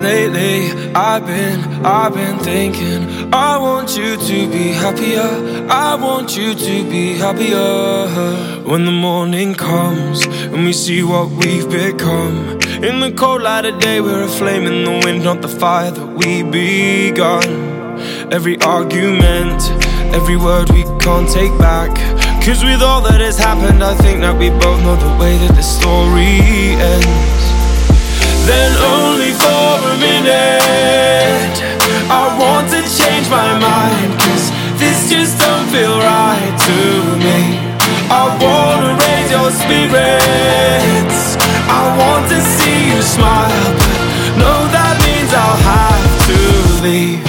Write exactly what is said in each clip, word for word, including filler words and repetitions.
Lately, I've been, I've been thinking I want you to be happier, I want you to be happier. When the morning comes and we see what we've become, in the cold light of day we're a flame in the wind, not the fire that we begun. Every argument, every word we can't take back, 'cause with all that has happened I think that we both know the way that the story ends. Then only for a minute I want to change my mind, 'cause this just don't feel right to me. I wanna raise your spirits, I want to see you smile, but no, that means I'll have to leave.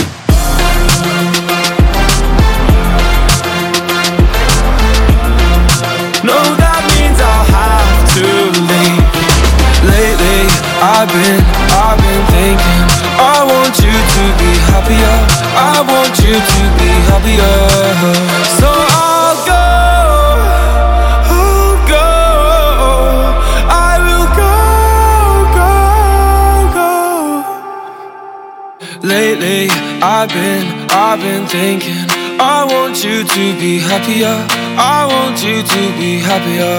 No, that means I'll have to leave. Lately, I've been, I've been thinking I want you to be happier, I want you to be happier. So I'll go, I'll go, I will go, go, go. Lately, I've been, I've been thinking I want you to be happier, I want you to be happier.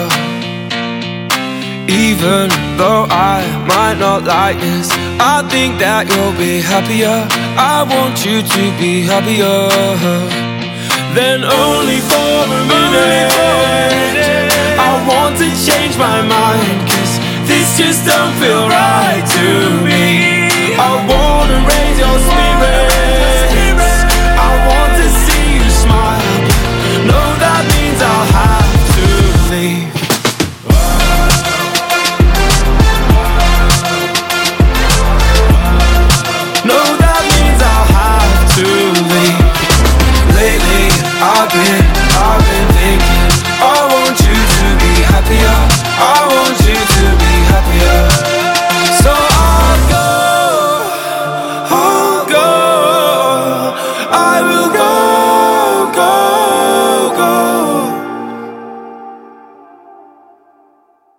Even though I might not like this, I think that you'll be happier, I want you to be happier. Then only for a minute I want to change my mind, 'cause this just don't feel right to me. I wanna raise your spirits, I want to see you smile, no, that means I'll have to leave. I've been, I've been thinking I want you to be happier, I want you to be happier. So I'll go, I'll go, I will go.